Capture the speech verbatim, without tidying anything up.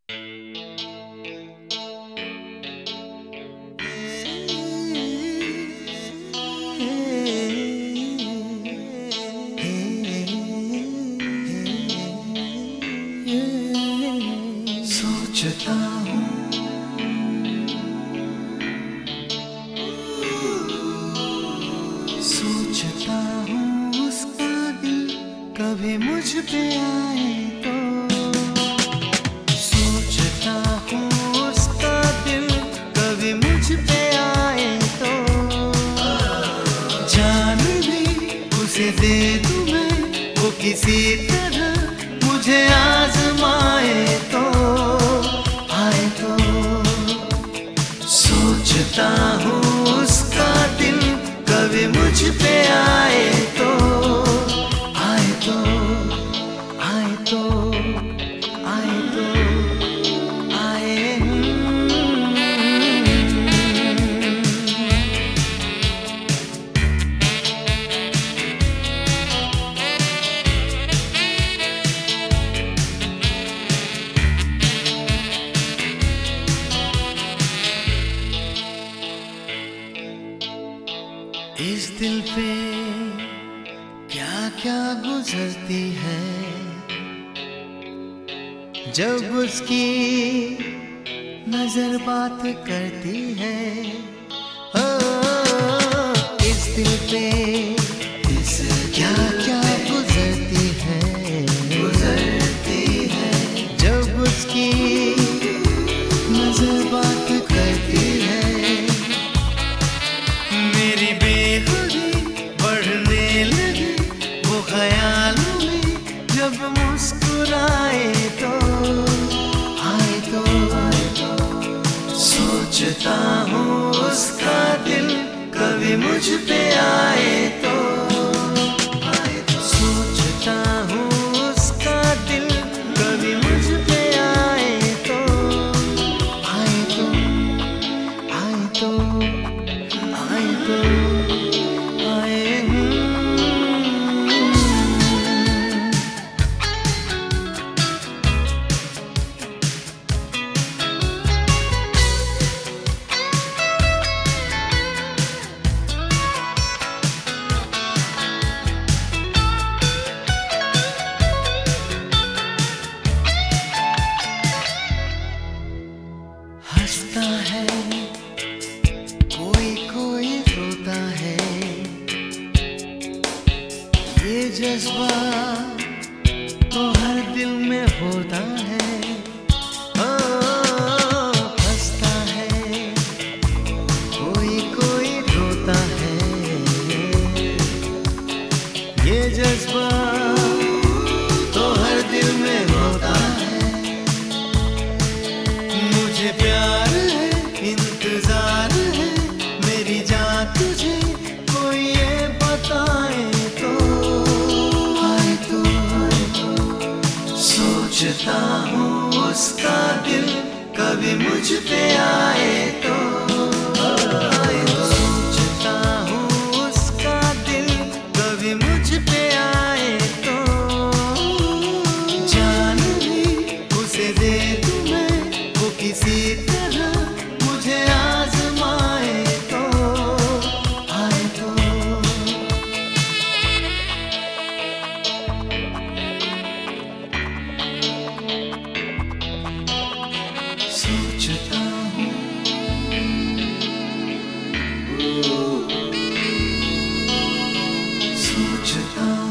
सोचता हूँ सोचता हूँ उसका दिल कभी मुझ पे आए तो। सोचता हूँ उसका दिल कभी मुझ पे आए तो। जान भी उसे दे दूँ मैं, वो किसी तरह मुझे आजमाए तो। आए तो सोचता हूँ उसका दिल कभी मुझ पे आए तो। आए तो आए तो आए तो आए इस दिल पे क्या क्या गुजरती है जब उसकी नजर बात करती है। ओ, इस दिल पे इस क्या क्या गुजरती है गुजरती है जब उसकी नजर बात करती है। मेरी बेखुदी बढ़ने लगी वो ख्यालों में जब मुस्कुराए तो। आए तो आए तो सोचता हूँ उसका दिल कभी मुझ पे आए तो। आए तो सोचता हूँ उसका दिल कभी मुझ पे आए तो। आए तो आए तो आए तो आए हंसता है कोई कोई रोता है, ये जज्बा तो हर दिल में होता है। ओ, हंसता है कोई कोई रोता है, ये जज्बा तो हर दिल में होता है। मुझे प्यार है इंतजार है मेरी जान तुझे कोई ये बताए तो। आए तो आए तो सोचता हूँ उसका दिल कभी मुझ पे आए तो। आए तो सोचता हूँ उसका दिल कभी मुझ पे आए तो। जान भी उसे दे दूँ मैं, वो किसी तरह मुझे आजमाए तो। आए तो सोचता हूँ सोचता